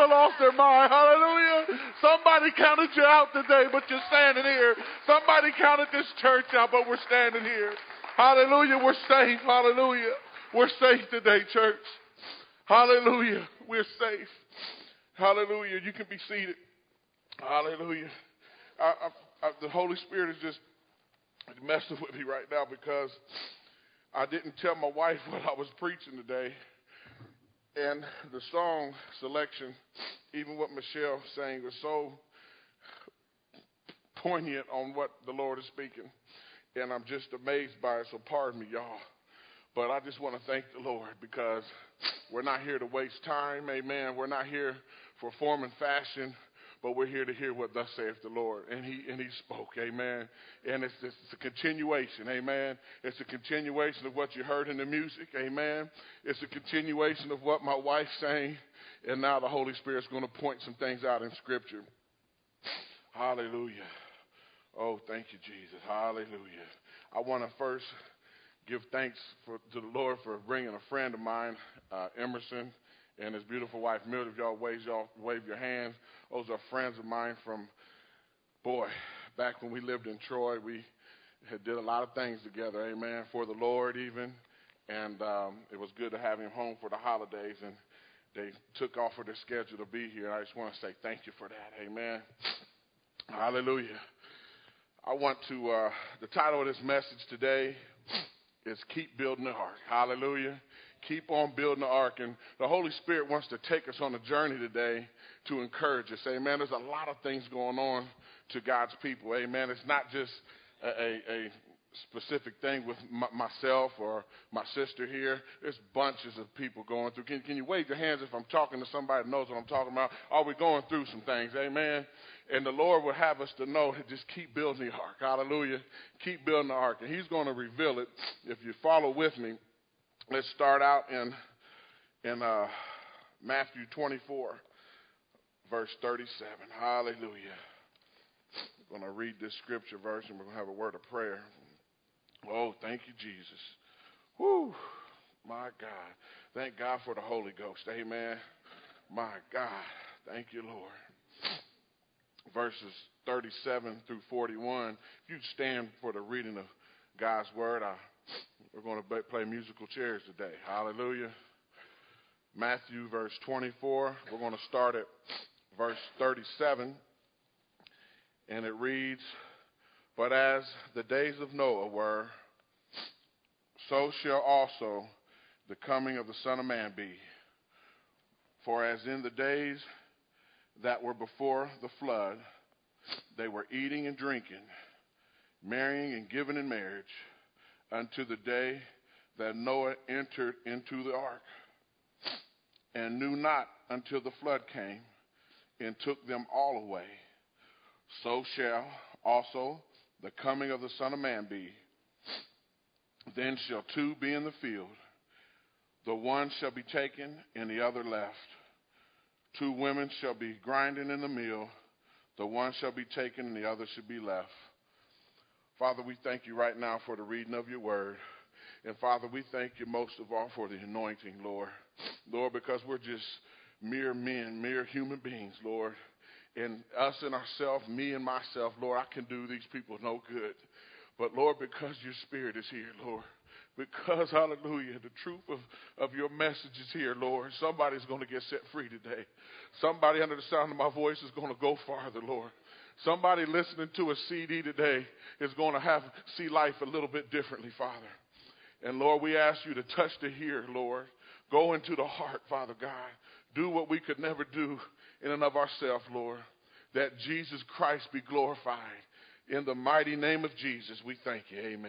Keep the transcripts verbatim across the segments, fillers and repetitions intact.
lost their mind. Hallelujah. Somebody counted you out today, but you're standing here. Somebody counted this church out, but we're standing here. Hallelujah. We're safe. Hallelujah. We're safe today, church. Hallelujah. We're safe. Hallelujah. You can be seated. Hallelujah. I, I, I, the Holy Spirit is just messing with me right now because I didn't tell my wife what I was preaching today. And the song selection, even what Michelle sang, was so poignant on what the Lord is speaking. And I'm just amazed by it, so pardon me, y'all. But I just want to thank the Lord because we're not here to waste time, amen. We're not here for form and fashion, but we're here to hear what thus saith the Lord. And he and he spoke, amen. And it's, it's a continuation, amen. It's a continuation of what you heard in the music, amen. It's a continuation of what my wife sang. And now the Holy Spirit's going to point some things out in Scripture. Hallelujah. Oh, thank you, Jesus. Hallelujah. I want to first give thanks for, to the Lord for bringing a friend of mine, uh, Emerson, and his beautiful wife, Mildred. If y'all wave, y'all wave your hands. Those are friends of mine from, boy, back when we lived in Troy. We had did a lot of things together, amen, for the Lord even. And um, it was good to have him home for the holidays. And they took off of their schedule to be here. And I just want to say thank you for that, amen. Hallelujah. I want to, uh, the title of this message today is Keep Building the Ark. Hallelujah. Keep on building the ark. And the Holy Spirit wants to take us on a journey today to encourage us. Amen. There's a lot of things going on to God's people. Amen. It's not just a, a, a specific thing with m- myself or my sister here. There's bunches of people going through. Can, can you wave your hands if I'm talking to somebody that knows what I'm talking about? Are we going through some things? Amen. And the Lord would have us to know to just keep building the ark. Hallelujah. Keep building the ark. And he's going to reveal it. If you follow with me, let's start out in, in uh, Matthew twenty-four, verse thirty-seven. Hallelujah. I'm going to read this scripture verse, and we're going to have a word of prayer. Oh, thank you, Jesus. Whew, my God. Thank God for the Holy Ghost. Amen. My God. Thank you, Lord. Verses thirty-seven through forty-one. If you'd stand for the reading of God's word, I, we're going to play musical chairs today. Hallelujah. Matthew, verse twenty-four. We're going to start at verse thirty-seven. And it reads, "But as the days of Noah were, so shall also the coming of the Son of Man be. For as in the days that were before the flood, they were eating and drinking, marrying and giving in marriage, unto the day that Noah entered into the ark, and knew not until the flood came and took them all away. So shall also the coming of the Son of Man be. Then shall two be in the field, the one shall be taken and the other left. Two women shall be grinding in the mill, the one shall be taken and the other shall be left." Father, we thank you right now for the reading of your word. And Father, we thank you most of all for the anointing, Lord. Lord, because we're just mere men, mere human beings, Lord. And us and ourselves, me and myself, Lord, I can do these people no good. But Lord, because your spirit is here, Lord, because, hallelujah, the truth of, of your message is here, Lord, somebody's going to get set free today. Somebody under the sound of my voice is going to go farther, Lord. Somebody listening to a C D today is going to have see life a little bit differently, Father. And, Lord, we ask you to touch the ear, Lord. Go into the heart, Father God. Do what we could never do in and of ourselves, Lord, that Jesus Christ be glorified. In the mighty name of Jesus, we thank you. Amen.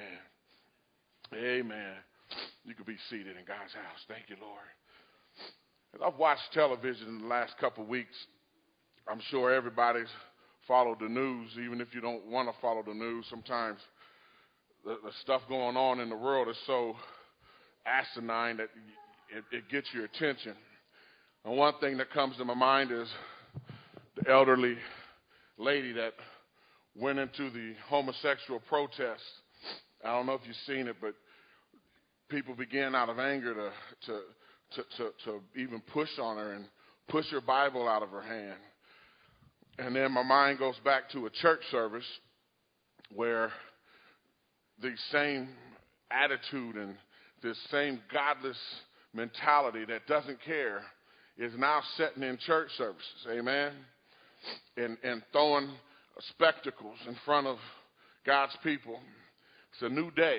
Amen. You can be seated in God's house. Thank you, Lord. As I've watched television in the last couple of weeks, I'm sure everybody's followed the news, even if you don't want to follow the news. Sometimes the, the stuff going on in the world is so asinine that it, it gets your attention. And one thing that comes to my mind is the elderly lady that went into the homosexual protest. I don't know if you've seen it, but people began out of anger to to to, to, to even push on her and push her Bible out of her hand. And then my mind goes back to a church service where the same attitude and this same godless mentality that doesn't care is now setting in church services, amen, and, and throwing spectacles in front of God's people. It's a new day.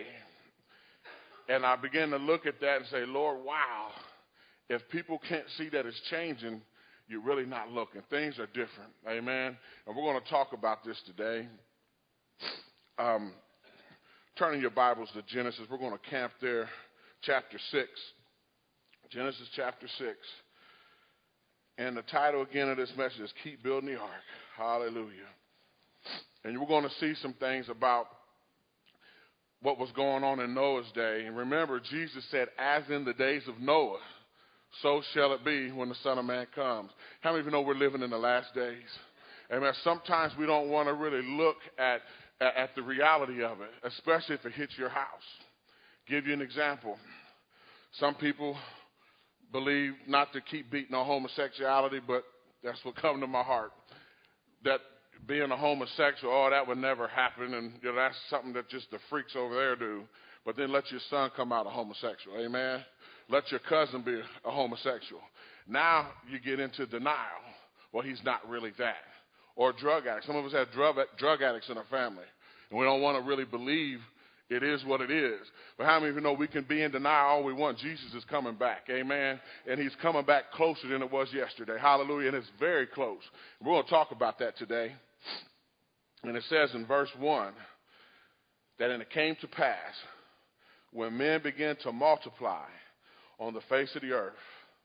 And I begin to look at that and say, Lord, wow, if people can't see that it's changing, you're really not looking. Things are different, amen. And we're going to talk about this today. Um, turning your Bibles to Genesis, we're going to camp there, chapter six. Genesis chapter six. And the title again of this message is Keep Building the Ark. Hallelujah. And we're going to see some things about what was going on in Noah's day. And remember, Jesus said, as in the days of Noah, so shall it be when the Son of Man comes. How many of you know we're living in the last days? Amen. Sometimes we don't want to really look at, at, at the reality of it, especially if it hits your house. Give you an example. Some people believe not to keep beating on homosexuality, but that's what comes to my heart. That being a homosexual, oh, that would never happen, and you know, that's something that just the freaks over there do. But then let your son come out a homosexual, amen? Let your cousin be a homosexual. Now you get into denial. Well, he's not really that. Or drug addicts. Some of us have drug, drug addicts in our family, and we don't want to really believe it is what it is. But how many of you know we can be in denial all we want? Jesus is coming back, amen? And he's coming back closer than it was yesterday. Hallelujah, and it's very close. We're going to talk about that today. And it says in verse one that, and it came to pass when men began to multiply on the face of the earth,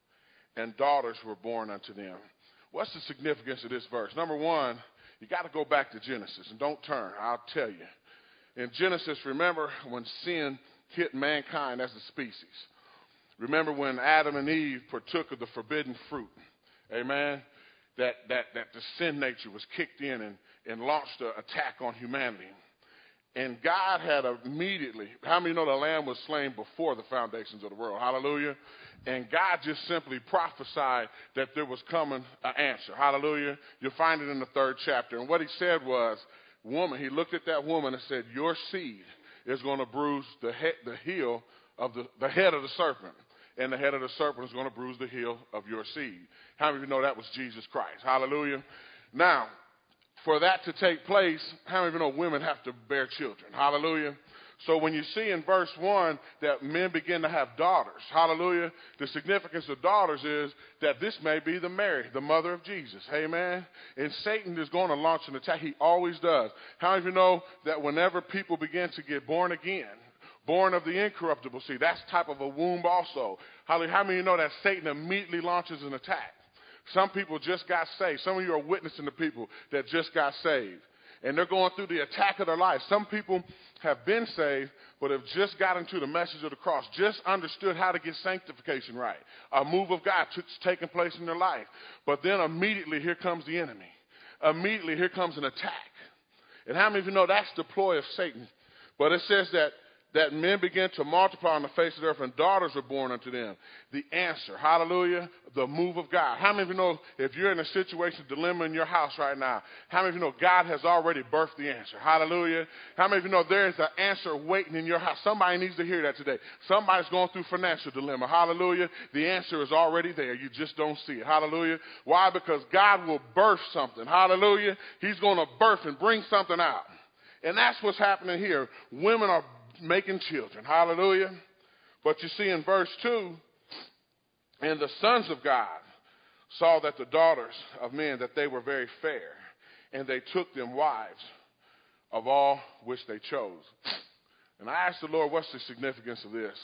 and daughters were born unto them. What's the significance of this verse? Number one, you got to go back to Genesis, and don't turn. I'll tell you. In Genesis, remember when sin hit mankind as a species. Remember when Adam and Eve partook of the forbidden fruit. Amen? That, that, that the sin nature was kicked in and, and launched an attack on humanity. And God had immediately, how many know the lamb was slain before the foundations of the world? Hallelujah. And God just simply prophesied that there was coming an answer. Hallelujah. You'll find it in the third chapter. And what he said was, woman, he looked at that woman and said, your seed is going to bruise the head, the heel of the, the head of the serpent. And the head of the serpent is going to bruise the heel of your seed. How many of you know that was Jesus Christ? Hallelujah. Now, for that to take place, how many of you know women have to bear children? Hallelujah. So when you see in verse one that men begin to have daughters, hallelujah, the significance of daughters is that this may be the Mary, the mother of Jesus, amen? And Satan is going to launch an attack. He always does. How many of you know that whenever people begin to get born again, born of the incorruptible seed, that's type of a womb also. Hallelujah. How many of you know that Satan immediately launches an attack? Some people just got saved. Some of you are witnessing to people that just got saved. And they're going through the attack of their life. Some people have been saved, but have just gotten to the message of the cross, just understood how to get sanctification right. A move of God t- taking place in their life. But then immediately here comes the enemy. Immediately here comes an attack. And how many of you know that's the ploy of Satan? But it says that that men began to multiply on the face of the earth, and daughters were born unto them. The answer, hallelujah, the move of God. How many of you know if you're in a situation, dilemma in your house right now, how many of you know God has already birthed the answer? Hallelujah. How many of you know there is an answer waiting in your house? Somebody needs to hear that today. Somebody's going through financial dilemma. Hallelujah. The answer is already there. You just don't see it. Hallelujah. Why? Because God will birth something. Hallelujah. He's going to birth and bring something out. And that's what's happening here. Women are making children. Hallelujah. But you see in verse two, and the sons of God saw that the daughters of men, that they were very fair, and they took them wives of all which they chose. And I asked the Lord, what's the significance of this?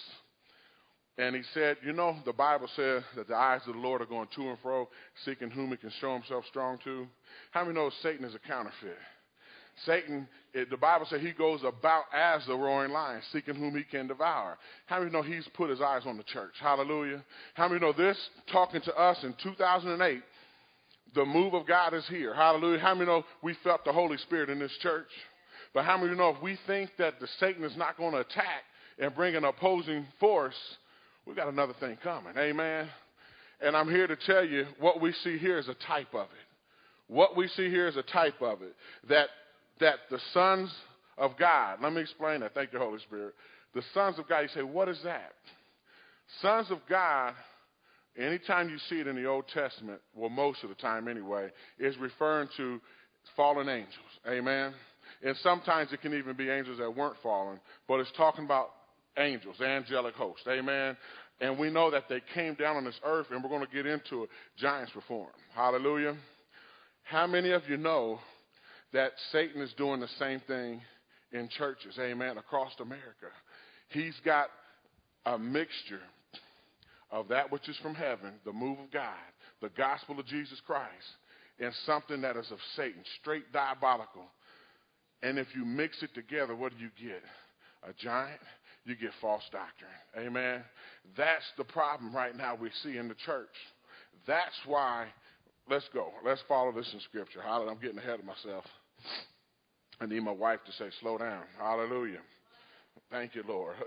And he said, you know, the Bible says that the eyes of the Lord are going to and fro, seeking whom he can show himself strong to. How many know Satan is a counterfeit? Satan, it, the Bible says he goes about as a roaring lion, seeking whom he can devour. How many know he's put his eyes on the church? Hallelujah. How many know this, talking to us in two thousand eight, the move of God is here. Hallelujah. How many know we felt the Holy Spirit in this church? But how many know if we think that the Satan is not going to attack and bring an opposing force, we got another thing coming. Amen. And I'm here to tell you what we see here is a type of it. What we see here is a type of it. That, that the sons of God, let me explain that. Thank you, Holy Spirit. The sons of God, you say, what is that? Sons of God, anytime you see it in the Old Testament, well, most of the time anyway, is referring to fallen angels. Amen? And sometimes it can even be angels that weren't fallen, but it's talking about angels, angelic hosts. Amen? And we know that they came down on this earth, and we're going to get into it. Giants were formed. Hallelujah. How many of you know that Satan is doing the same thing in churches, amen, across America? He's got a mixture of that which is from heaven, the move of God, the gospel of Jesus Christ, and something that is of Satan, straight diabolical. And if you mix it together, what do you get? A giant. You get false doctrine. Amen. That's the problem right now we see in the church. That's why, let's go. Let's follow this in Scripture. Hallelujah. I'm getting ahead of myself. I need my wife to say, slow down. Hallelujah. Thank you, Lord.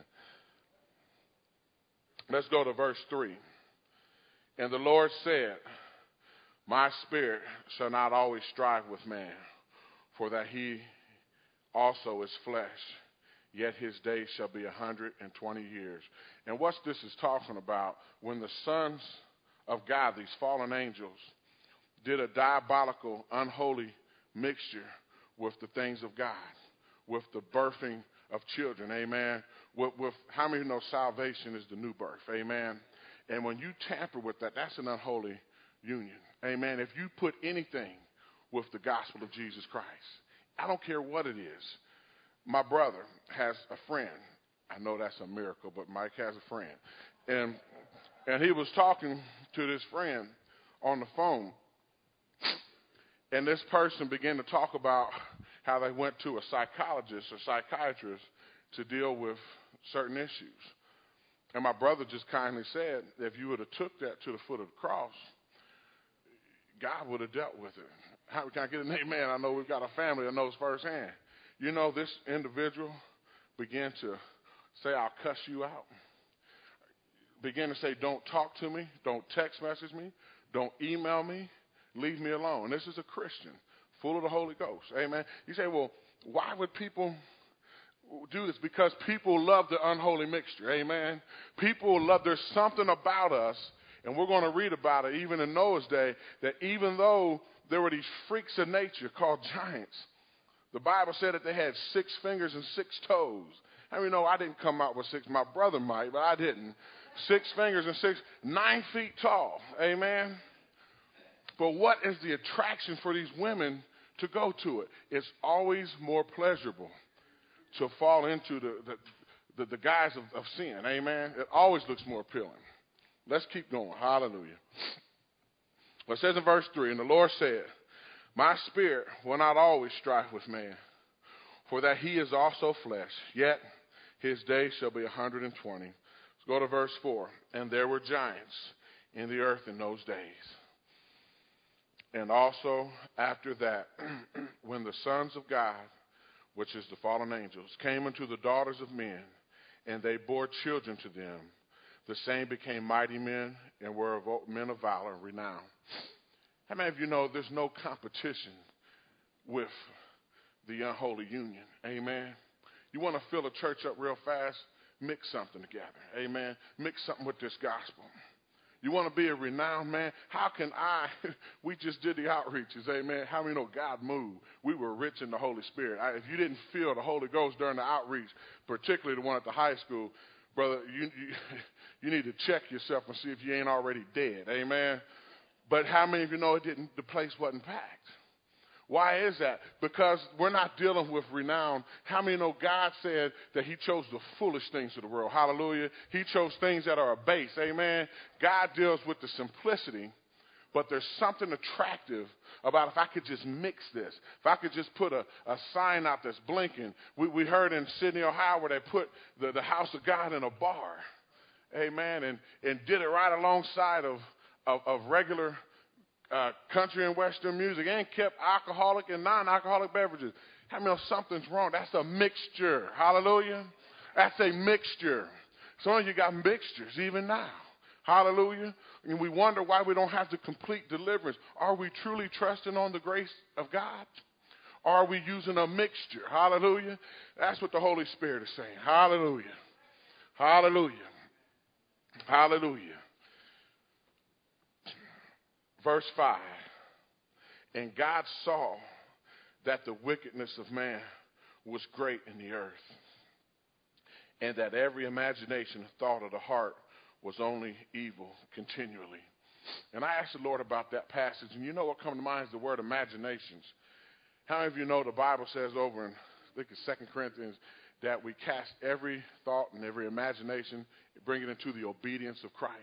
Let's go to verse three. And the Lord said, my spirit shall not always strive with man, for that he also is flesh. Yet his days shall be a hundred and twenty years. And what this is talking about, when the sons of God, these fallen angels, did a diabolical, unholy mixture with the things of God, with the birthing of children, amen, with, with how many know salvation is the new birth, amen. And when you tamper with that, that's an unholy union, amen. If you put anything with the gospel of Jesus Christ, I don't care what it is. My brother has a friend. I know that's a miracle, but Mike has a friend. And and he was talking to this friend on the phone. And this person began to talk about how they went to a psychologist or psychiatrist to deal with certain issues. And my brother just kindly said, if you would have took that to the foot of the cross, God would have dealt with it. How can I get an amen? I know we've got a family that knows firsthand. You know, this individual began to say, I'll cuss you out. Began to say, don't talk to me. Don't text message me. Don't email me. Leave me alone. And this is a Christian, full of the Holy Ghost. Amen. You say, well, why would people do this? Because people love the unholy mixture. Amen. People love, there's something about us, and we're going to read about it even in Noah's day, that even though there were these freaks of nature called giants, the Bible said that they had six fingers and six toes. How many know I didn't come out with six? My brother might, but I didn't. Six fingers and six, nine feet tall. Amen. But what is the attraction for these women to go to it? It's always more pleasurable to fall into the, the, the, the guise of, of sin. Amen. It always looks more appealing. Let's keep going. Hallelujah. Well, it says in verse three, and the Lord said, my spirit will not always strive with man, for that he is also flesh, yet his days shall be a hundred and twenty. Let's go to verse four. And there were giants in the earth in those days. And also after that, when the sons of God, which is the fallen angels, came unto the daughters of men, and they bore children to them, the same became mighty men and were of men of valor and renown. How many of you know there's no competition with the unholy union? Amen. You want to fill a church up real fast? Mix something together. Amen. Mix something with this gospel. You want to be a renowned man? How can I? We just did the outreaches. Amen. How many know God moved? We were rich in the Holy Spirit. I, if you didn't feel the Holy Ghost during the outreach, particularly the one at the high school, brother, you, you, you need to check yourself and see if you ain't already dead. Amen. But how many of you know it didn't? The place wasn't packed. Why is that? Because we're not dealing with renown. How many know God said that he chose the foolish things of the world? Hallelujah. He chose things that are base. Amen. God deals with the simplicity, but there's something attractive about if I could just mix this. If I could just put a, a sign out that's blinking. We, we heard in Sydney, Ohio, where they put the, the house of God in a bar. Amen. And, and did it right alongside of Of, of regular uh, country and Western music, and kept alcoholic and non-alcoholic beverages. How many know something's wrong? That's a mixture. Hallelujah. That's a mixture. Some of you got mixtures even now. Hallelujah. And we wonder why we don't have the complete deliverance. Are we truly trusting on the grace of God? Or are we using a mixture? Hallelujah. That's what the Holy Spirit is saying. Hallelujah. Hallelujah. Hallelujah. Verse five. And God saw that the wickedness of man was great in the earth, and that every imagination and thought of the heart was only evil continually. And I asked the Lord about that passage, and you know what comes to mind is the word imaginations. How many of you know the Bible says over in, I think it's Second Corinthians, that we cast every thought and every imagination, bring it into the obedience of Christ.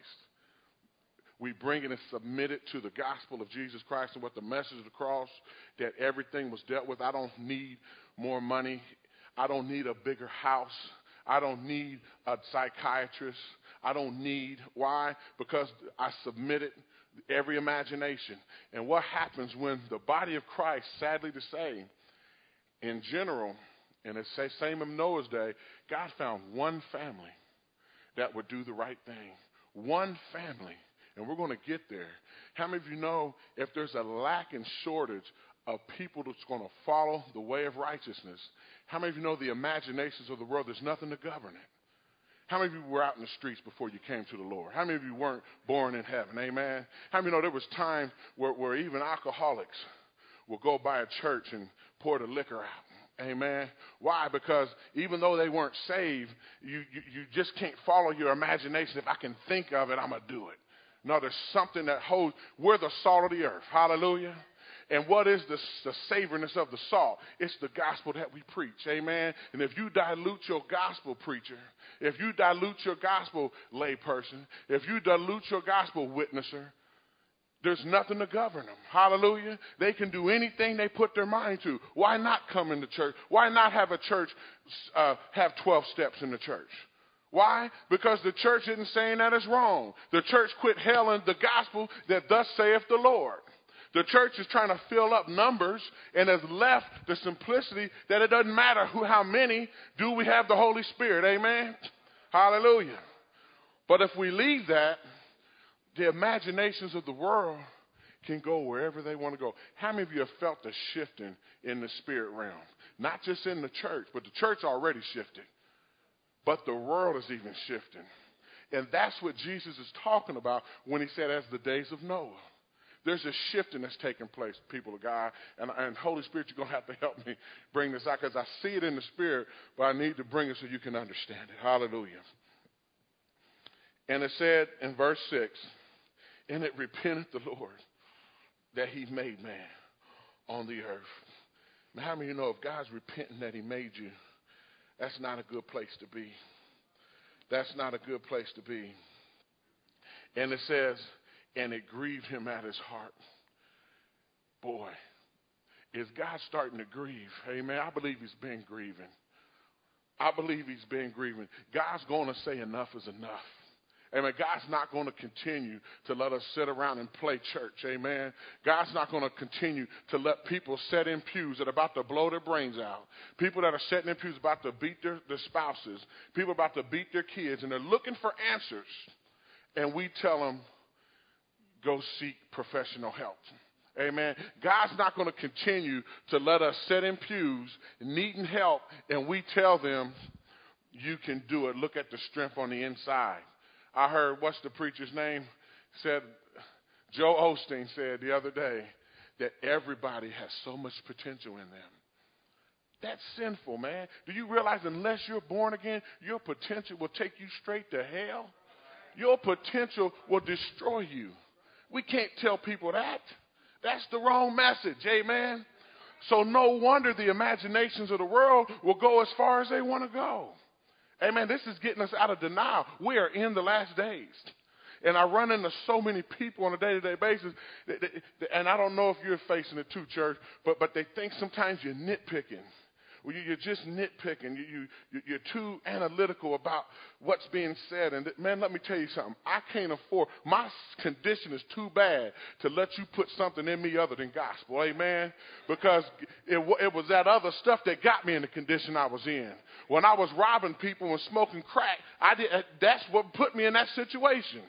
We bring it and submit it to the gospel of Jesus Christ and what the message of the cross, that everything was dealt with. I don't need more money. I don't need a bigger house. I don't need a psychiatrist. I don't need, why? Because I submitted every imagination. And what happens when the body of Christ, sadly to say, in general, and it's the same in Noah's day, God found one family that would do the right thing. One family. And we're going to get there. How many of you know if there's a lack and shortage of people that's going to follow the way of righteousness, how many of you know the imaginations of the world, there's nothing to govern it? How many of you were out in the streets before you came to the Lord? How many of you weren't born in heaven? Amen. How many of you know there was time where, where even alcoholics will go by a church and pour the liquor out? Amen. Why? Because even though they weren't saved, you, you, you just can't follow your imagination. If I can think of it, I'm going to do it. No, there's something that holds. We're the salt of the earth. Hallelujah. And what is the, the savoriness of the salt? It's the gospel that we preach. Amen. And if you dilute your gospel preacher, if you dilute your gospel layperson, if you dilute your gospel witnesser, there's nothing to govern them. Hallelujah. They can do anything they put their mind to. Why not come into church? Why not have a church uh, have twelve steps in the church? Why? Because the church isn't saying that it's wrong. The church quit hailing the gospel that thus saith the Lord. The church is trying to fill up numbers and has left the simplicity that it doesn't matter who, how many, do we have the Holy Spirit. Amen? Hallelujah. But if we leave that, the imaginations of the world can go wherever they want to go. How many of you have felt the shifting in the spirit realm? Not just in the church, but the church already shifted. But the world is even shifting. And that's what Jesus is talking about when he said, as the days of Noah. There's a shifting that's taking place, people of God. And, and Holy Spirit, you're going to have to help me bring this out because I see it in the spirit, but I need to bring it so you can understand it. Hallelujah. And it said in verse six, and it repented the Lord that he made man on the earth. Now, how many of you know if God's repenting that he made you, that's not a good place to be. That's not a good place to be. And it says, and it grieved him at his heart. Boy, is God starting to grieve? Amen. I believe he's been grieving. I believe he's been grieving. God's going to say enough is enough. Amen. God's not going to continue to let us sit around and play church. Amen. God's not going to continue to let people sit in pews that are about to blow their brains out. People that are sitting in pews about to beat their, their spouses. People about to beat their kids. And they're looking for answers. And we tell them, go seek professional help. Amen. God's not going to continue to let us sit in pews needing help. And we tell them, you can do it. Look at the strength on the inside. I heard, what's the preacher's name? Said, Joe Osteen said the other day that everybody has so much potential in them. That's sinful, man. Do you realize unless you're born again, your potential will take you straight to hell? Your potential will destroy you. We can't tell people that. That's the wrong message, amen? So no wonder the imaginations of the world will go as far as they want to go. Amen. This is getting us out of denial. We are in the last days. And I run into so many people on a day-to-day basis, that, that, that, and I don't know if you're facing it too, church, but, but they think sometimes you're nitpicking. Well, you're just nitpicking. You, you, you're too analytical about what's being said. And, man, let me tell you something. I can't afford, my condition is too bad to let you put something in me other than gospel. Amen? Because it, it was that other stuff that got me in the condition I was in. When I was robbing people and smoking crack, I did, that's what put me in that situation.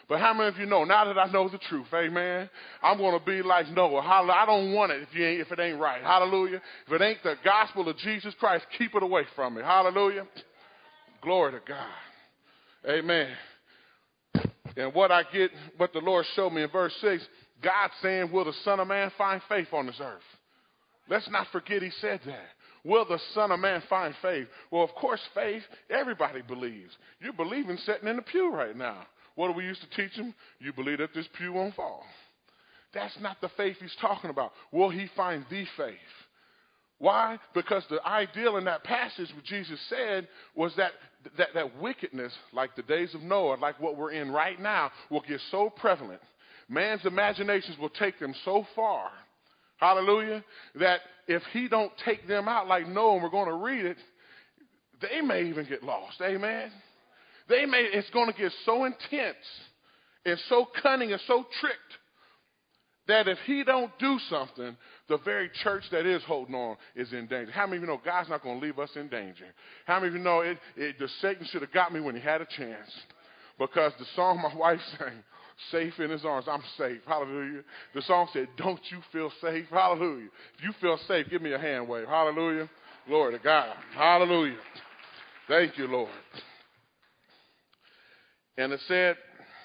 But how many of you know, now that I know the truth, amen, I'm going to be like Noah. I don't want it if, you ain't, if it ain't right. Hallelujah. If it ain't the gospel of Jesus Christ, keep it away from me. Hallelujah. Glory to God. Amen. And what I get, what the Lord showed me in verse six, God saying, will the Son of Man find faith on this earth? Let's not forget he said that. Will the Son of Man find faith? Well, of course, faith, everybody believes. You believe in sitting in the pew right now. What do we used to teach them? You believe that this pew won't fall. That's not the faith he's talking about. Will he find the faith? Why? Because the ideal in that passage, what Jesus said, was that, that that wickedness, like the days of Noah, like what we're in right now, will get so prevalent. Man's imaginations will take them so far, hallelujah, that if he don't take them out like Noah, and we're going to read it, they may even get lost, amen? They may, it's going to get so intense and so cunning and so tricked that if he don't do something, the very church that is holding on is in danger. How many of you know God's not going to leave us in danger? How many of you know it, it, the Satan should have got me when he had a chance? Because the song my wife sang, safe in his arms, I'm safe, hallelujah. The song said, don't you feel safe? Hallelujah. If you feel safe, give me a hand wave, hallelujah. Glory to God, hallelujah. Thank you, Lord. And it said,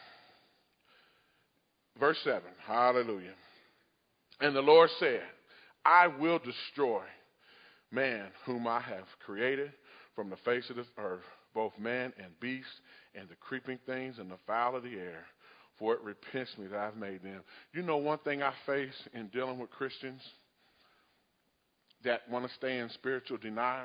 verse seven, hallelujah. And the Lord said, I will destroy man whom I have created from the face of the earth, both man and beast, and the creeping things and the fowl of the air, for it repents me that I've made them. You know one thing I face in dealing with Christians that want to stay in spiritual denial?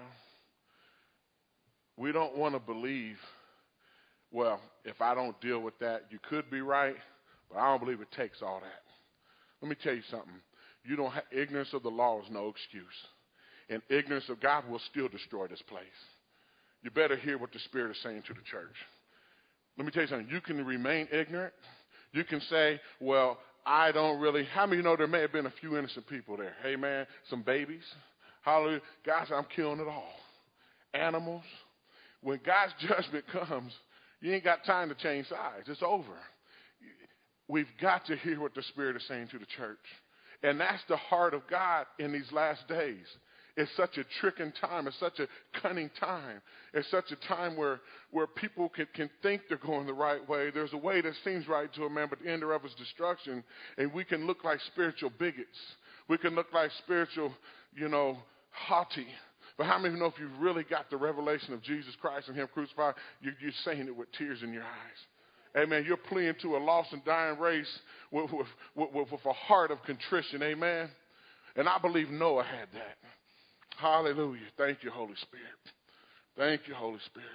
We don't want to believe, well, if I don't deal with that, you could be right, but I don't believe it takes all that. Let me tell you something. You don't have, ignorance of the law is no excuse. And ignorance of God will still destroy this place. You better hear what the Spirit is saying to the church. Let me tell you something. You can remain ignorant. You can say, well, I don't really. How many of you know there may have been a few innocent people there? Amen. Some babies. Hallelujah. God said, I'm killing it all. Animals. When God's judgment comes, you ain't got time to change sides. It's over. We've got to hear what the Spirit is saying to the church. And that's the heart of God in these last days. It's such a tricking time. It's such a cunning time. It's such a time where, where people can, can think they're going the right way. There's a way that seems right to a man, but the end thereof is destruction. And we can look like spiritual bigots. We can look like spiritual, you know, haughty. But how many of you know if you've really got the revelation of Jesus Christ and him crucified, you're, you're saying it with tears in your eyes? Amen. You're pleading to a lost and dying race with, with, with, with a heart of contrition. Amen. And I believe Noah had that. Hallelujah. Thank you, Holy Spirit. Thank you, Holy Spirit.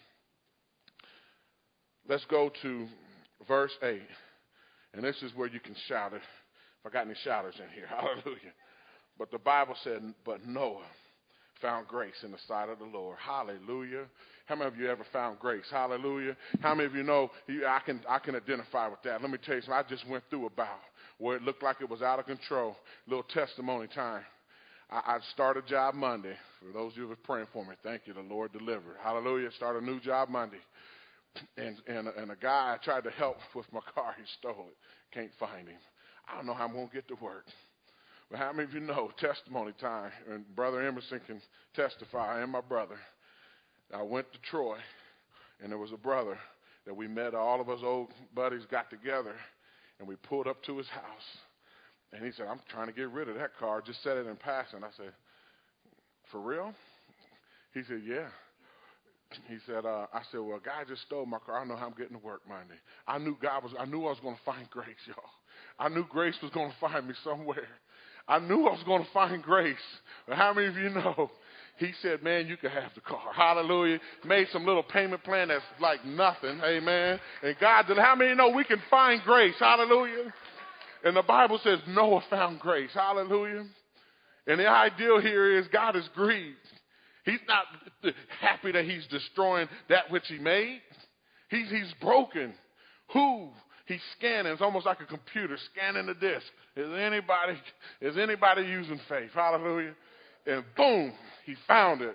Let's go to verse eight. And this is where you can shout it. If I got any shouters in here. Hallelujah. But the Bible said, but Noah found grace in the sight of the Lord. Hallelujah. How many of you ever found grace? Hallelujah. How many of you know, I can I can identify with that. Let me tell you something. I just went through a bout where it looked like it was out of control. A little testimony time. I, I started a job Monday. For those of you who are praying for me, thank you. The Lord delivered. Hallelujah. Start a new job Monday. And, and, and a guy I tried to help with my car. He stole it. Can't find him. I don't know how I'm going to get to work. But how many of you know testimony time? And Brother Emerson can testify, and my brother. I went to Troy, and there was a brother that we met. All of us old buddies got together, and we pulled up to his house. And he said, I'm trying to get rid of that car. Just said it in passing. I said, for real? He said, yeah. He said, uh, I said, well, a guy just stole my car. I don't know how I'm getting to work Monday. I knew God was, I knew I was going to find grace, y'all. I knew grace was going to find me somewhere. I knew I was going to find grace. But how many of you know? He said, man, you can have the car. Hallelujah. Made some little payment plan that's like nothing. Amen. And God did. How many know we can find grace? Hallelujah. And the Bible says Noah found grace. Hallelujah. And the ideal here is God is grieved. He's not happy that he's destroying that which he made. He's, he's broken. Who? He's scanning. It's almost like a computer scanning the disk. Is anybody, is anybody using faith? Hallelujah. And boom, he found it.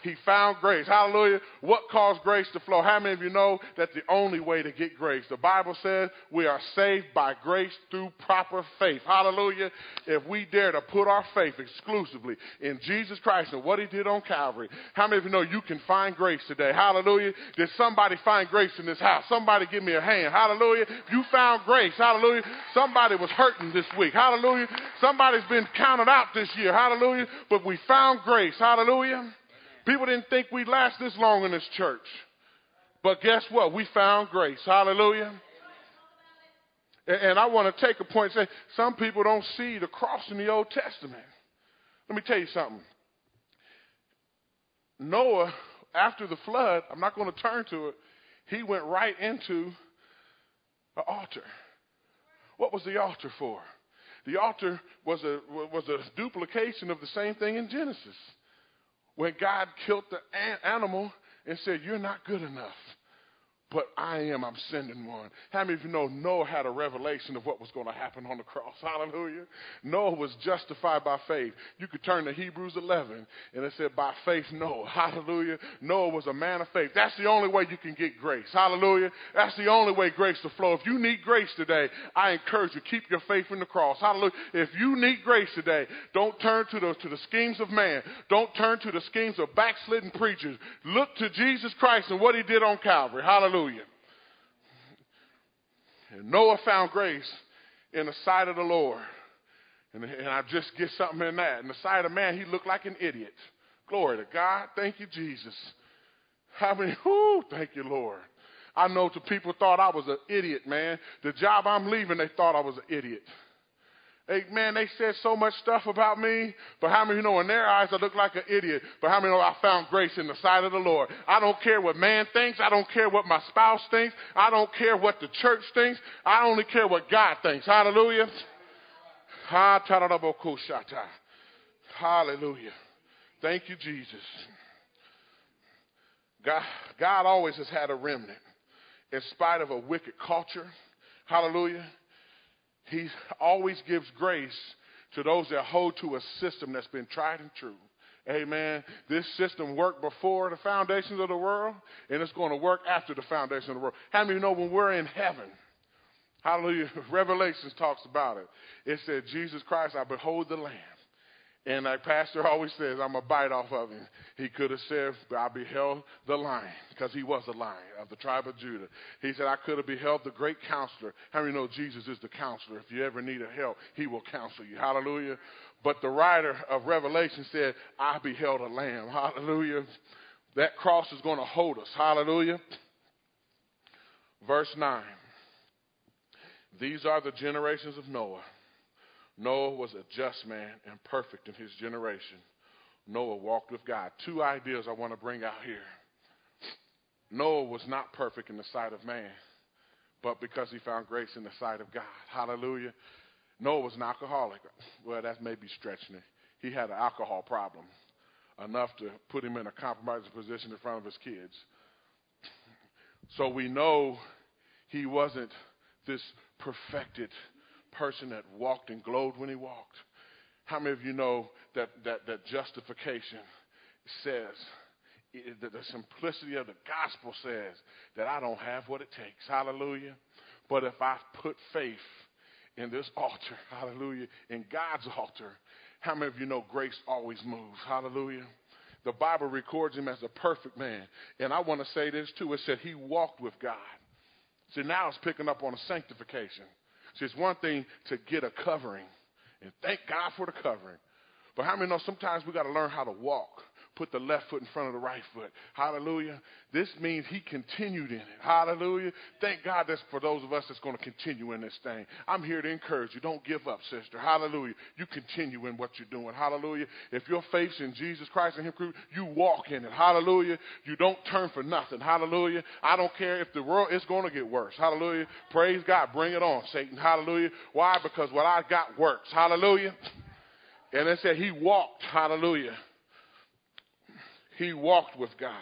He found grace. Hallelujah. What caused grace to flow? How many of you know that's the only way to get grace? The Bible says we are saved by grace through proper faith. Hallelujah. If we dare to put our faith exclusively in Jesus Christ and what he did on Calvary, how many of you know you can find grace today? Hallelujah. Did somebody find grace in this house? Somebody give me a hand. Hallelujah. You found grace. Hallelujah. Somebody was hurting this week. Hallelujah. Somebody's been counted out this year. Hallelujah. But we found grace. Hallelujah. People didn't think we'd last this long in this church. But guess what? We found grace. Hallelujah. And, and I want to take a point and say, some people don't see the cross in the Old Testament. Let me tell you something. Noah, after the flood, I'm not going to turn to it, he went right into the altar. What was the altar for? The altar was a, was a duplication of the same thing in Genesis. When God killed the animal and said, you're not good enough, but I am, I'm sending one. How many of you know Noah had a revelation of what was going to happen on the cross? Hallelujah. Noah was justified by faith. You could turn to Hebrews eleven, and it said, by faith, Noah. Hallelujah. Noah was a man of faith. That's the only way you can get grace. Hallelujah. That's the only way grace to flow. If you need grace today, I encourage you, keep your faith in the cross. Hallelujah. If you need grace today, don't turn to the, to the schemes of man. Don't turn to the schemes of backslidden preachers. Look to Jesus Christ and what he did on Calvary. Hallelujah. And Noah found grace in the sight of the Lord. And, and I just get something in that. In the sight of man, he looked like an idiot. Glory to God. Thank you, Jesus. How many? Whoo, thank you, Lord. I know the people thought I was an idiot, man. The job I'm leaving, they thought I was an idiot. Hey, man, they said so much stuff about me, but how many of you know in their eyes I look like an idiot, but how many know I found grace in the sight of the Lord? I don't care what man thinks. I don't care what my spouse thinks. I don't care what the church thinks. I only care what God thinks. Hallelujah. Hallelujah. Thank you, Jesus. God, God always has had a remnant in spite of a wicked culture. Hallelujah. He always gives grace to those that hold to a system that's been tried and true. Amen. This system worked before the foundations of the world, and it's going to work after the foundation of the world. How many of you know when we're in heaven? Hallelujah. Revelations talks about it. It said, Jesus Christ, I behold the Lamb. And like Pastor always says, I'm going to bite off of him. He could have said, I beheld the Lion, because he was a lion of the tribe of Judah. He said, I could have beheld the great counselor. How many know Jesus is the counselor? If you ever need a help, he will counsel you. Hallelujah. But the writer of Revelation said, I beheld a lamb. Hallelujah. That cross is going to hold us. Hallelujah. Verse nine. These are the generations of Noah. Noah was a just man and perfect in his generation. Noah walked with God. Two ideas I want to bring out here. Noah was not perfect in the sight of man, but because he found grace in the sight of God. Hallelujah. Noah was an alcoholic. Well, that may be stretching it. He had an alcohol problem, enough to put him in a compromising position in front of his kids. So we know he wasn't this perfected person that walked and glowed when he walked. How many of you know that that, that justification says, that the simplicity of the gospel says that I don't have what it takes. Hallelujah. But if I put faith in this altar, hallelujah, in God's altar, how many of you know grace always moves? Hallelujah. The Bible records him as a perfect man. And I want to say this too. It said he walked with God. See, now it's picking up on a sanctification. See, it's one thing to get a covering, and thank God for the covering. But how many know sometimes we got to learn how to walk? Put the left foot in front of the right foot. Hallelujah. This means he continued in it. Hallelujah. Thank God that's for those of us that's going to continue in this thing. I'm here to encourage you. Don't give up, sister. Hallelujah. You continue in what you're doing. Hallelujah. If your faith's in Jesus Christ and him, you walk in it. Hallelujah. You don't turn for nothing. Hallelujah. I don't care if the world is going to get worse. Hallelujah. Praise God. Bring it on, Satan. Hallelujah. Why? Because what I got works. Hallelujah. And it said he walked. Hallelujah. He walked with God.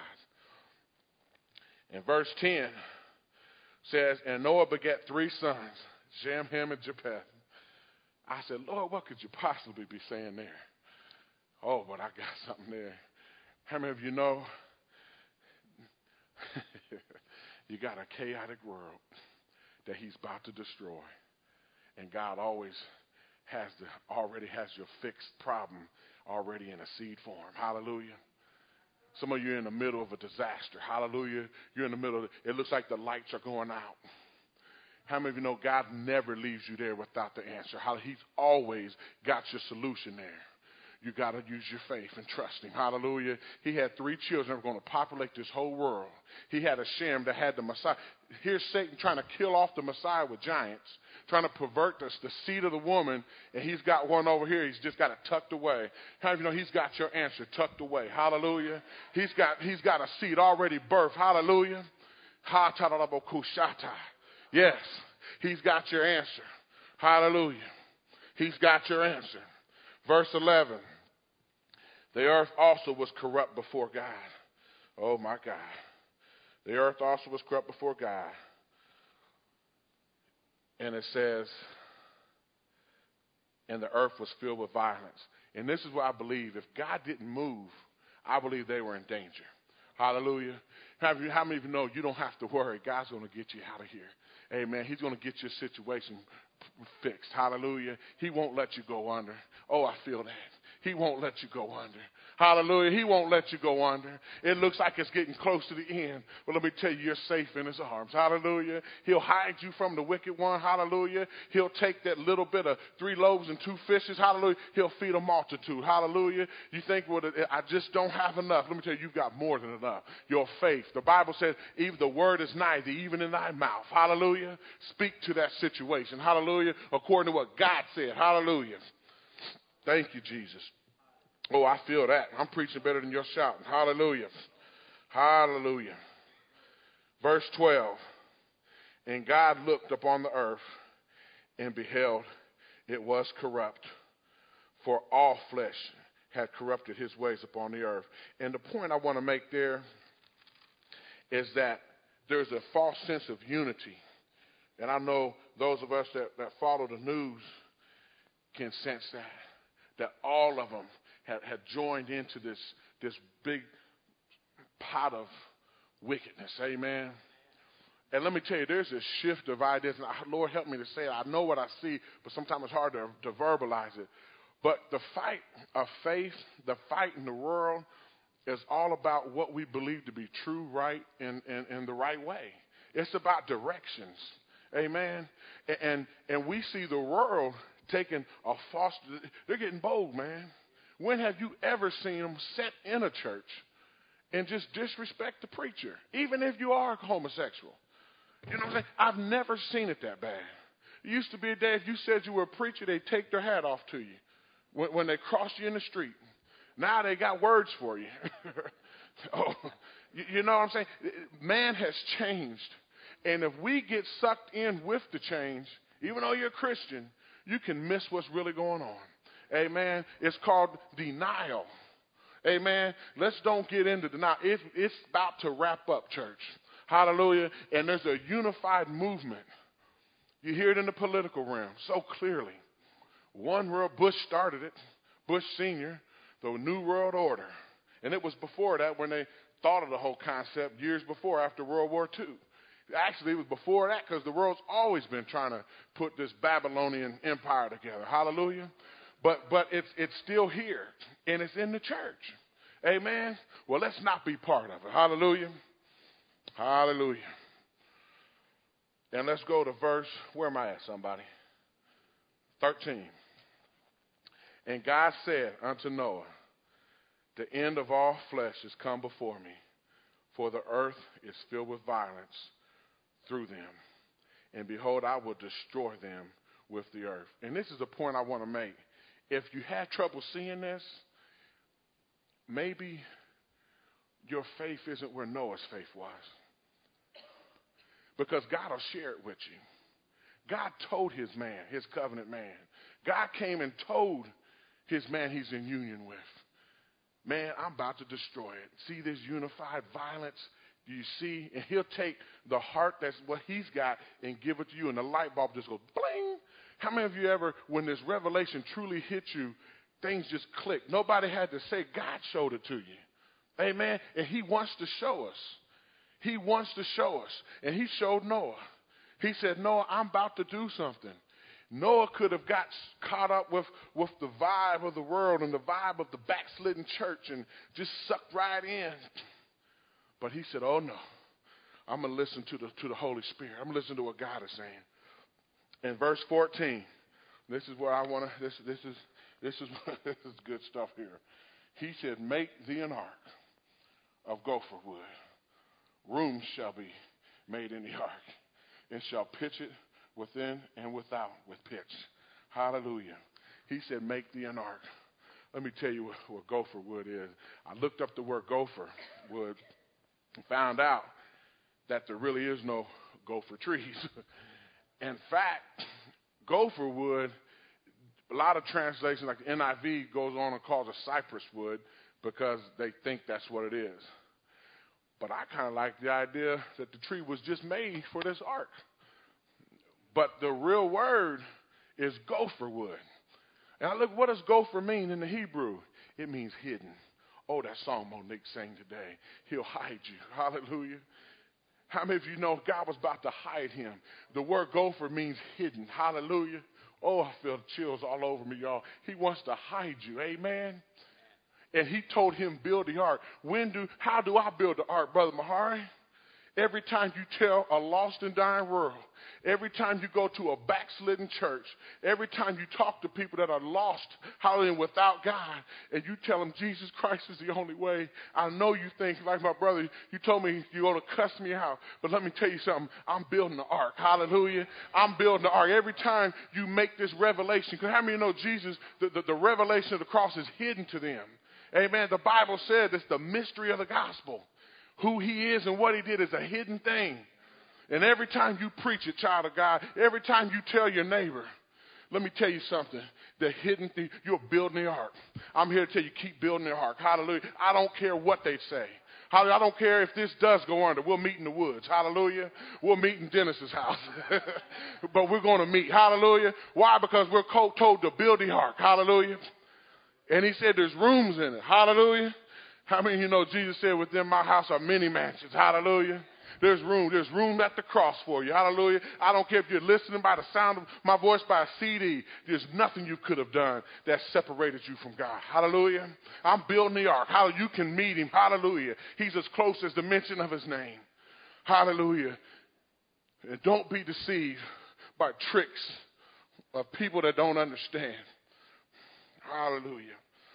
And verse ten says, and Noah begat three sons, Shem, Ham, and Japheth. I said, Lord, what could you possibly be saying there? Oh, but I got something there. How many of you know you got a chaotic world that he's about to destroy? And God always has the already has your fixed problem already in a seed form. Hallelujah. Some of you are in the middle of a disaster. Hallelujah. You're in the middle of it. It looks like the lights are going out. How many of you know God never leaves you there without the answer? How He's always got your solution there. You got to use your faith and trust him. Hallelujah. He had three children that were going to populate this whole world. He had a Shem that had the Messiah. Here's Satan trying to kill off the Messiah with giants, trying to pervert the, the seed of the woman, and he's got one over here. He's just got it tucked away. How do you know he's got your answer tucked away? Hallelujah. He's got, he's got a seed already birthed. Hallelujah. Yes, he's got your answer. Hallelujah. He's got your answer. Verse eleven. The earth also was corrupt before God. Oh, my God. The earth also was corrupt before God. And it says, and the earth was filled with violence. And this is what I believe. If God didn't move, I believe they were in danger. Hallelujah. How many of you know you don't have to worry? God's going to get you out of here. Amen. He's going to get your situation fixed. Hallelujah. He won't let you go under. Oh, I feel that. He won't let you go under. Hallelujah. He won't let you go under. It looks like it's getting close to the end. But let me tell you, you're safe in his arms. Hallelujah. He'll hide you from the wicked one. Hallelujah. He'll take that little bit of three loaves and two fishes. Hallelujah. He'll feed a multitude. Hallelujah. You think, well, I just don't have enough. Let me tell you, you've got more than enough. Your faith. The Bible says, even the word is nigh thee, even in thy mouth. Hallelujah. Speak to that situation. Hallelujah. According to what God said. Hallelujah. Thank you, Jesus. Oh, I feel that. I'm preaching better than you're shouting. Hallelujah. Hallelujah. Verse twelve. And God looked upon the earth and beheld it was corrupt, for all flesh had corrupted his ways upon the earth. And the point I want to make there is that there's a false sense of unity. And I know those of us that, that follow the news can sense that, that all of them had, had joined into this, this big pot of wickedness. Amen. And let me tell you, there's a shift of ideas. And I, Lord, help me to say it. I know what I see, but sometimes it's hard to, to verbalize it. But the fight of faith, the fight in the world is all about what we believe to be true, right, and, and, and the right way. It's about directions. Amen. And, and, and we see the world taking a false, they're getting bold, man. When have you ever seen them sit in a church and just disrespect the preacher, even if you are homosexual? You know what I'm saying? I've never seen it that bad. It used to be a day if you said you were a preacher, they'd take their hat off to you when, when they crossed you in the street. Now they got words for you. oh, you, you know what I'm saying? Man has changed. And if we get sucked in with the change, even though you're a Christian, you can miss what's really going on. Amen. It's called denial. Amen. Let's don't get into denial. It's, it's about to wrap up, church. Hallelujah. And there's a unified movement. You hear it in the political realm so clearly. One world, Bush started it, Bush Senior, the New World Order. And it was before that when they thought of the whole concept years before, after World War Two. Actually, it was before that because the world's always been trying to put this Babylonian empire together. Hallelujah. But but it's it's still here, and it's in the church. Amen. Well, let's not be part of it. Hallelujah. Hallelujah. And let's go to verse, where am I at, somebody? thirteen. And God said unto Noah, the end of all flesh is come before me, for the earth is filled with violence through them. And behold, I will destroy them with the earth. And this is the point I want to make. If you had trouble seeing this, maybe your faith isn't where Noah's faith was. Because God will share it with you. God told his man, his covenant man. God came and told his man he's in union with. Man, I'm about to destroy it. See this unified violence? Do you see? And he'll take the heart, that's what he's got, and give it to you, and the light bulb just goes bling. How many of you ever, when this revelation truly hit you, things just click? Nobody had to say, God showed it to you. Amen. And he wants to show us. He wants to show us. And he showed Noah. He said, Noah, I'm about to do something. Noah could have got caught up with, with the vibe of the world and the vibe of the backslidden church and just sucked right in. But he said, oh, no. I'm going to listen to the to the Holy Spirit. I'm going to listen to what God is saying. In verse fourteen, this is where I want to, this, this is this is this is good stuff here. He said, make thee an ark of gopher wood. Rooms shall be made in the ark, and shall pitch it within and without with pitch. Hallelujah. He said, make thee an ark. Let me tell you what, what gopher wood is. I looked up the word gopher wood and found out that there really is no gopher trees. In fact, gopher wood, a lot of translations like the N I V goes on and calls it cypress wood because they think that's what it is. But I kind of like the idea that the tree was just made for this ark. But the real word is gopher wood. And I look, what does gopher mean in the Hebrew? It means hidden. Oh, that song Monique sang today. He'll hide you. Hallelujah. How many of you know God was about to hide him? The word gopher means hidden. Hallelujah. Oh, I feel chills all over me, y'all. He wants to hide you. Amen. And he told him, build the ark. When do, how do I build the ark, Brother Mahari? Every time you tell a lost and dying world, every time you go to a backslidden church, every time you talk to people that are lost, hallelujah, without God, and you tell them Jesus Christ is the only way. I know you think, like my brother, you told me you're going to cuss me out, but let me tell you something. I'm building the ark. Hallelujah. I'm building the ark. Every time you make this revelation, because how many know Jesus, the, the, the revelation of the cross is hidden to them? Amen. The Bible said it's the mystery of the gospel. Who he is and what he did is a hidden thing. And every time you preach it, child of God, every time you tell your neighbor, let me tell you something, the hidden thing, you're building the ark. I'm here to tell you, keep building the ark. Hallelujah. I don't care what they say. Hallelujah. I don't care if this does go under. We'll meet in the woods. Hallelujah. We'll meet in Dennis's house. But we're going to meet. Hallelujah. Why? Because we're told to build the ark. Hallelujah. And he said there's rooms in it. Hallelujah. How many of you know Jesus said within my house are many mansions? Hallelujah. There's room. There's room at the cross for you. Hallelujah. I don't care if you're listening by the sound of my voice by a C D. There's nothing you could have done that separated you from God. Hallelujah. I'm building the ark. How you can meet him. Hallelujah. He's as close as the mention of his name. Hallelujah. And don't be deceived by tricks of people that don't understand. Hallelujah.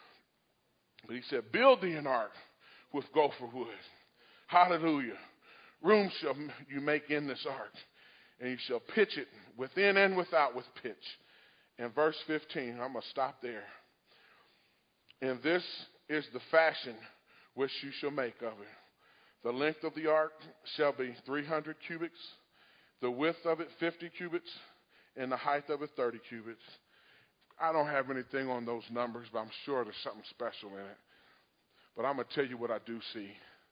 But he said, build thee an ark with gopher wood. Hallelujah. Room shall you make in this ark, and you shall pitch it within and without with pitch. In verse fifteen, I'm going to stop there. And this is the fashion which you shall make of it. The length of the ark shall be three hundred cubits, the width of it fifty cubits, and the height of it thirty cubits. I don't have anything on those numbers, but I'm sure there's something special in it. But I'm going to tell you what I do see.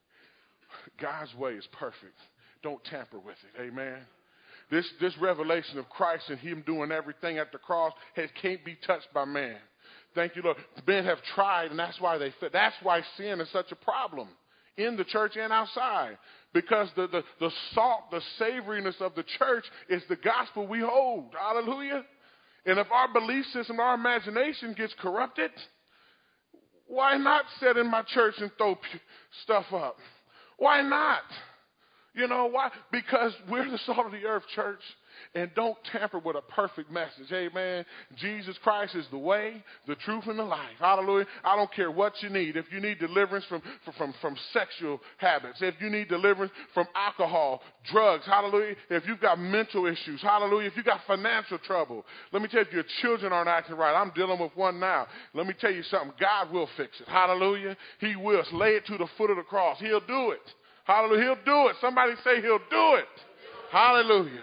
God's way is perfect. Don't tamper with it. Amen. This, this revelation of Christ and him doing everything at the cross has, can't be touched by man. Thank you, Lord. Men have tried, and that's why they fit. That's why sin is such a problem in the church and outside. Because the, the, the salt, the savoriness of the church is the gospel we hold. Hallelujah. And if our belief system, our imagination gets corrupted, why not sit in my church and throw p- stuff up? Why not? You know why? Because we're the salt of the earth, church. And don't tamper with a perfect message. Amen. Jesus Christ is the way, the truth, and the life. Hallelujah. I don't care what you need. If you need deliverance from, from, from sexual habits, if you need deliverance from alcohol, drugs, hallelujah. If you've got mental issues, hallelujah. If you've got financial trouble, let me tell you, if your children aren't acting right, I'm dealing with one now. Let me tell you something. God will fix it. Hallelujah. He will. Lay it to the foot of the cross. He'll do it. Hallelujah. He'll do it. Somebody say he'll do it. Hallelujah.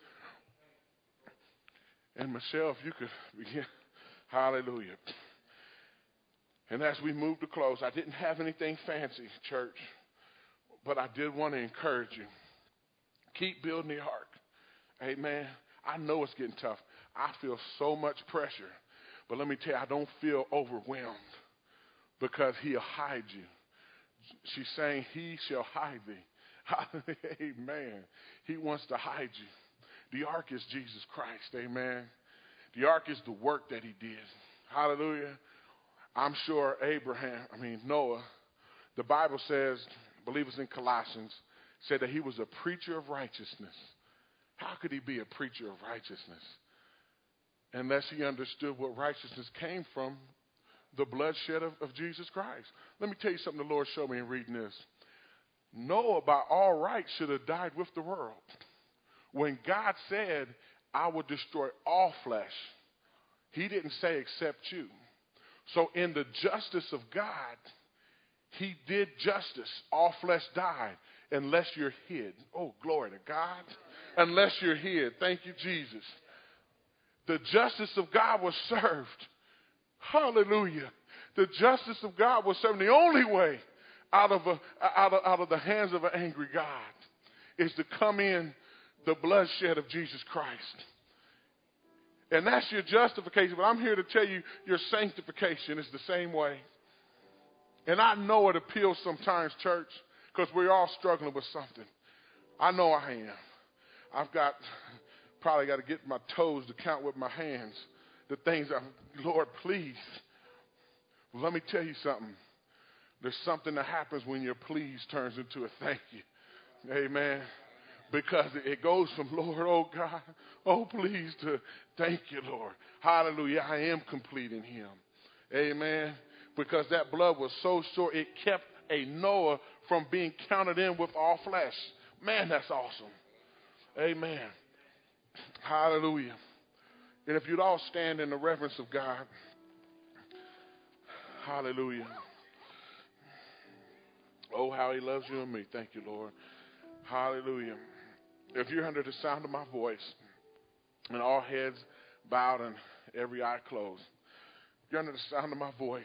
And Michelle, if you could begin. Hallelujah. And as we move to close, I didn't have anything fancy, church, but I did want to encourage you. Keep building the ark. Amen. I know it's getting tough. I feel so much pressure. But let me tell you, I don't feel overwhelmed because he'll hide you. She's saying, he shall hide thee. Amen. He wants to hide you. The ark is Jesus Christ. Amen. The ark is the work that he did. Hallelujah. I'm sure Abraham, I mean Noah, the Bible says, I believe it's in Colossians, said that he was a preacher of righteousness. How could he be a preacher of righteousness? Unless he understood what righteousness came from, the bloodshed of, of Jesus Christ. Let me tell you something the Lord showed me in reading this. Noah, by all rights, should have died with the world. When God said, I will destroy all flesh, he didn't say except you. So in the justice of God, he did justice. All flesh died unless you're hid. Oh, glory to God. Unless you're hid. Thank you, Jesus. The justice of God was served. Hallelujah. The justice of God was served. The only way out of, a, out of, out of the hands of an angry God is to come in the bloodshed of Jesus Christ. And that's your justification. But I'm here to tell you your sanctification is the same way. And I know it appeals sometimes, church, because we're all struggling with something. I know I am. I've got, probably got to get my toes to count with my hands the things I'm, Lord, please. Well, let me tell you something. There's something that happens when your please turns into a thank you. Amen. Because it goes from, Lord, oh God, oh please, to thank you, Lord. Hallelujah. I am complete in him. Amen. Because that blood was so sure it kept a Noah from being counted in with all flesh. Man, that's awesome. Amen. Hallelujah. And if you'd all stand in the reverence of God. Hallelujah. Oh, how he loves you and me. Thank you, Lord. Hallelujah. If you're under the sound of my voice and all heads bowed and every eye closed, you're under the sound of my voice.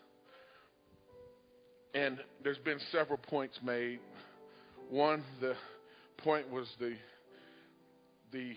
And there's been several points made. One, the point was the the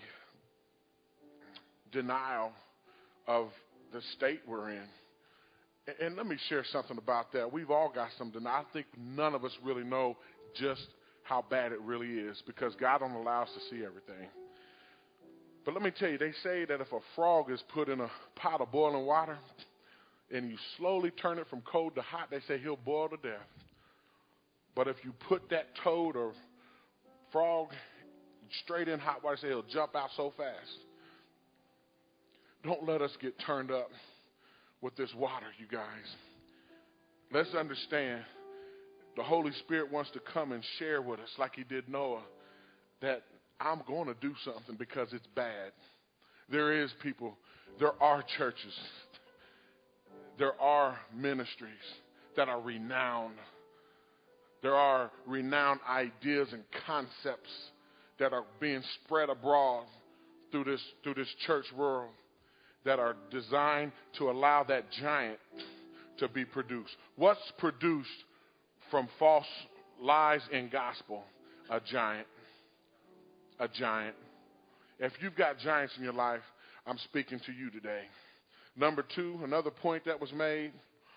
denial of the state we're in. And let me share something about that. We've all got some denial. I think none of us really know just how bad it really is because God don't allow us to see everything. But let me tell you, they say that if a frog is put in a pot of boiling water and you slowly turn it from cold to hot, they say he'll boil to death. But if you put that toad or frog straight in hot water, they say he'll jump out so fast. Don't let us get turned up with this water, you guys. Let's understand the Holy Spirit wants to come and share with us like he did Noah that I'm going to do something because it's bad. There is people, there are churches, there are ministries that are renowned. There are renowned ideas and concepts that are being spread abroad through this, through this church world that are designed to allow that giant to be produced. What's produced from false lies and gospel? A giant. A giant. If you've got giants in your life, I'm speaking to you today. Number two, another point that was made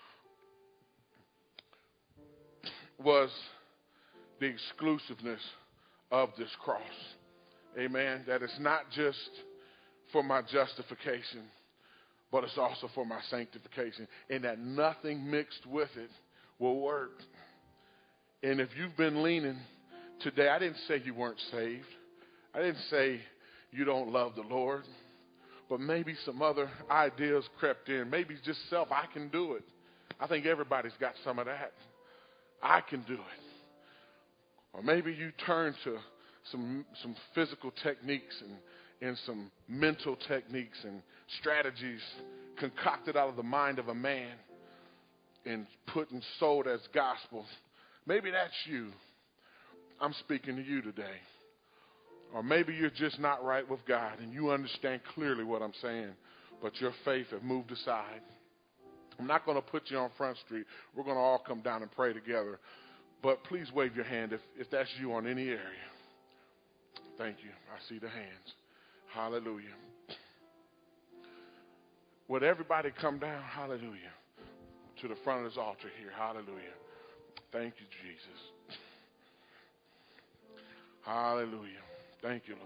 was the exclusiveness of this cross. Amen. That it's not just for my justification, but it's also for my sanctification. And that nothing mixed with it will work. And if you've been leaning today, I didn't say you weren't saved. I didn't say you don't love the Lord. But maybe some other ideas crept in. Maybe just self, I can do it. I think everybody's got some of that. I can do it. Or maybe you turn to some some physical techniques and, and some mental techniques and strategies concocted out of the mind of a man and put and sold as gospel. Maybe that's you. I'm speaking to you today. Or maybe you're just not right with God and you understand clearly what I'm saying, but your faith has moved aside. I'm not going to put you on Front Street. We're going to all come down and pray together. But please wave your hand if, if that's you on any area. Thank you. I see the hands. Hallelujah. Would everybody come down, hallelujah, to the front of this altar here, hallelujah. Thank you, Jesus. Hallelujah. Thank you,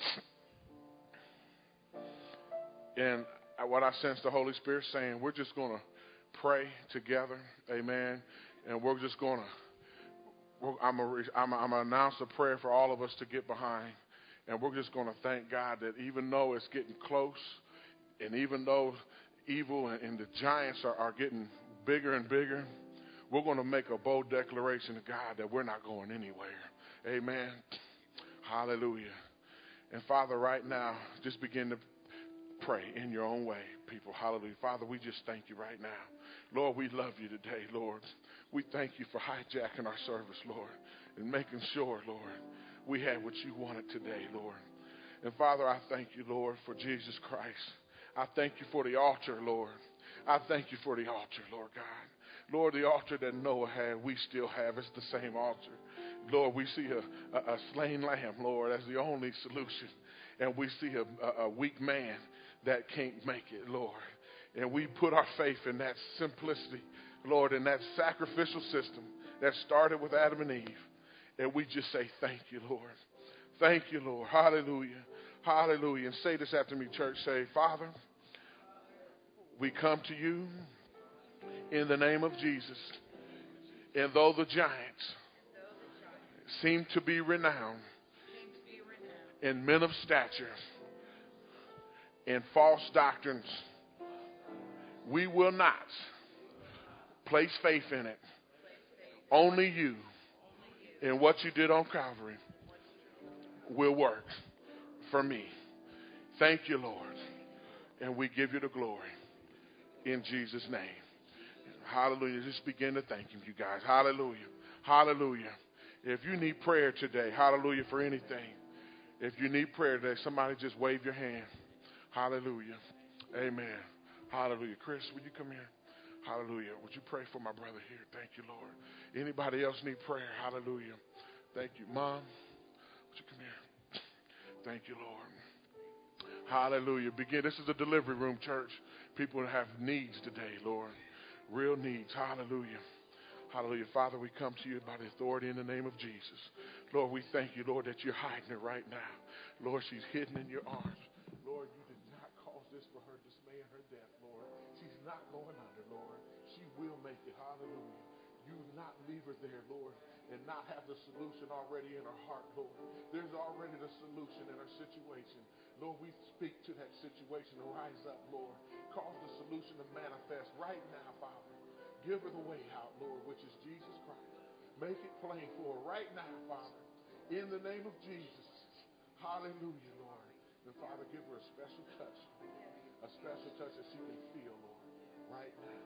Lord. And what I sense the Holy Spirit saying, we're just going to pray together. Amen. And we're just going to, I'm going to I'm I'm announce a prayer for all of us to get behind. And we're just going to thank God that even though it's getting close, and even though evil and, and the giants are, are getting bigger and bigger, we're going to make a bold declaration to God that we're not going anywhere. Amen. Hallelujah. And Father, right now, just begin to pray in your own way, people. Hallelujah. Father, we just thank you right now. Lord, we love you today, Lord. We thank you for hijacking our service, Lord, and making sure, Lord, we had what you wanted today, Lord. And Father, I thank you, Lord, for Jesus Christ. I thank you for the altar, Lord. I thank you for the altar, Lord God. Lord, the altar that Noah had, we still have. It's the same altar. Lord, we see a, a, a slain lamb, Lord, as the only solution. And we see a, a, a weak man that can't make it, Lord. And we put our faith in that simplicity, Lord, in that sacrificial system that started with Adam and Eve. And we just say, thank you, Lord. Thank you, Lord. Hallelujah. Hallelujah. And say this after me, church. Say, Father, we come to you in the name of Jesus. And though the giants seem to be renowned in men of stature and false doctrines, we will not place faith in it. Only you and what you did on Calvary will work for me. Thank you, Lord. And we give you the glory in Jesus' name. Hallelujah. Just begin to thank him, you guys. Hallelujah. Hallelujah. If you need prayer today, hallelujah, for anything. If you need prayer today, somebody just wave your hand. Hallelujah. Amen. Hallelujah. Chris, would you come here? Hallelujah. Would you pray for my brother here? Thank you, Lord. Anybody else need prayer? Hallelujah. Thank you. Mom, would you come here? Thank you, Lord. Hallelujah. Begin. This is a delivery room, church. People have needs today, Lord. Real needs. Hallelujah. Hallelujah. Father, we come to you by the authority in the name of Jesus. Lord, we thank you, Lord, that you're hiding her right now. Lord, she's hidden in your arms. Lord, you did not cause this for her dismay and her death, Lord. She's not going under, Lord. She will make it. Hallelujah. You not leave her there, Lord, and not have the solution already in her heart, Lord. There's already the solution in her situation. Lord, we speak to that situation to rise up, Lord. Cause the solution to manifest right now, Father. Give her the way out, Lord, which is Jesus Christ. Make it plain for her right now, Father. In the name of Jesus. Hallelujah, Lord. And Father, give her a special touch. A special touch that she can feel, Lord, right now.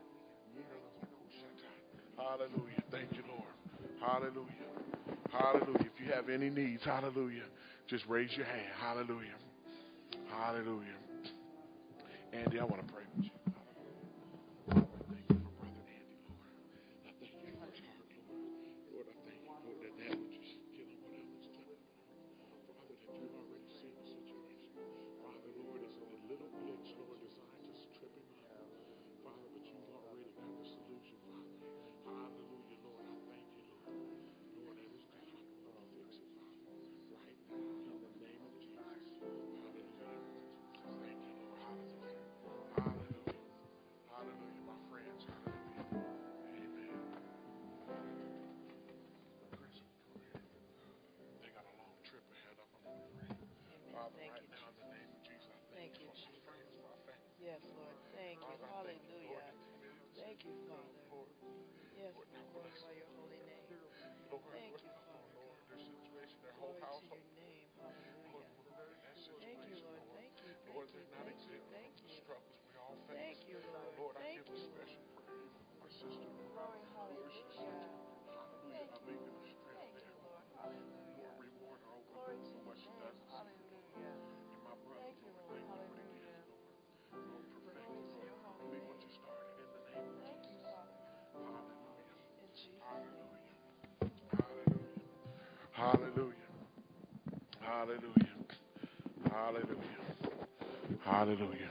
Hallelujah. Thank you, Lord. Hallelujah. Hallelujah. If you have any needs, hallelujah, just raise your hand. Hallelujah. Hallelujah. Andy, I want to pray with you. Lord, I thank you for Brother Andy, Lord. I thank you for his heart, Lord. Lord, I thank you, Lord, that that which is killing whatever is killing whatever. Father, that you've already seen the situation. Father, Lord, it's a little glitch, Lord, designed to trip him up. Father, but you've already got the solution, Father. Hallelujah, Lord. I thank you, Lord. Lord, that is God. Lord, fix it, Father. Right now, in the name of Jesus. Hallelujah. Thank you, Lord. Hallelujah. Hallelujah. Hallelujah, my friends. Hallelujah. Amen. Chris, come here. They got a long trip ahead of them, my friend. Father, Thank right you, now, in the name of Jesus, I thank, Thank you you, for my Jesus. friends, my family. Yes, Lord. Thank you. Father, I thank you, Lord, Hallelujah. that they made a Thank you, decision to go, Father. Lord. Yes, Lord, we now bless glorify your holy name. Lord, Thank Lord, you, oh, Father Lord, God. their situation, their whole Glory to household. your name. Lord, Hallelujah. when they're in that Thank you, situation, Lord. Lord, Thank you. Lord, Thank you. they're not Thank you. exempt from Thank the you. struggles we all face. Thank you, Lord. Lord, I Thank give a you, special Lord. prayer for my sister, Glory. Lord, she's Hallelujah. hallelujah, Thank a you, beacon of Lord. strength Thank there. you, Lord. Lord, Hallelujah. reward her openly Glory to for your what she name. does in secret, Lord. Hallelujah. And my brother, Thank you, Lord, Lord. thank you for the Hallelujah. gift, Lord. Lord, perfect, Glory to Lord, your holy complete what name. you started in the name of Thank you, Jesus. Father God. Hallelujah. In Jesus' name. Hallelujah. Hallelujah. Hallelujah. Hallelujah. Hallelujah. Hallelujah.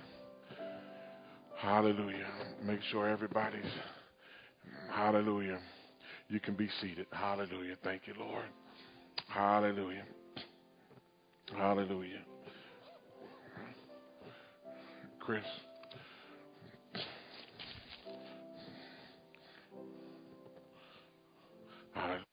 Hallelujah. Make sure everybody's, hallelujah. You can be seated. Hallelujah. Thank you, Lord. Hallelujah. Hallelujah. Chris. Hallelujah.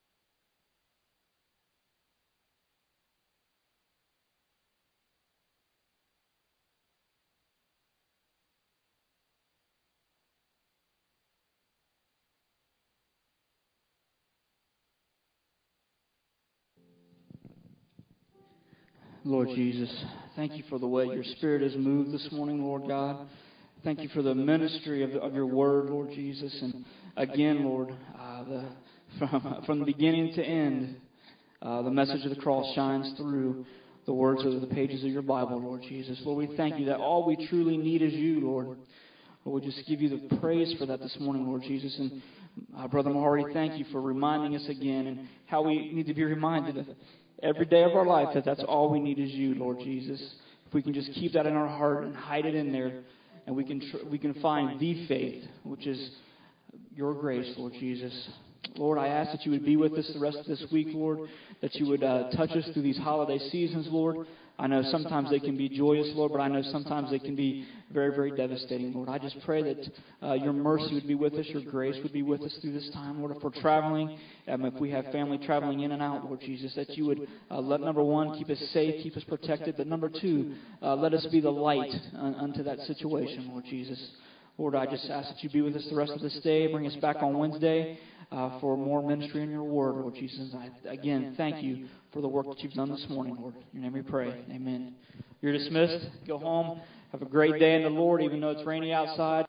Lord Jesus, thank you for the way your Spirit has moved this morning, Lord God. Thank you for the ministry of, of your word, Lord Jesus. And again, Lord, uh, the, from, from the beginning to end, uh, the message of the cross shines through the words of the pages of your Bible, Lord Jesus. Lord, we thank you that all we truly need is you, Lord. Lord, we just give you the praise for that this morning, Lord Jesus. And uh, Brother Mahari, thank you for reminding us again and how we need to be reminded of every day of our life that that's all we need is you, Lord Jesus. If we can just keep that in our heart and hide it in there, and we can tr- we can find the faith, which is your grace, Lord Jesus. Lord, I ask that you would be with us the rest of this week, Lord, that you would uh, touch us through these holiday seasons, Lord. I know sometimes they can be joyous, Lord, but I know sometimes they can be very, very devastating, Lord. I just pray that uh, your mercy would be with us, your grace would be with us through this time, Lord. If we're traveling, um, if we have family traveling in and out, Lord Jesus, that you would uh, let, number one, keep us safe, keep us protected, but number two, uh, let us be the light un- unto that situation, Lord Jesus. Lord, I just ask that you be with us the rest of this day. Bring us back on Wednesday uh, for more ministry in your word, Lord Jesus. I, again, thank you for the work that you've done this morning, Lord. In your name we pray. Amen. You're dismissed. Go home. Have a great day in the Lord, even though it's rainy outside.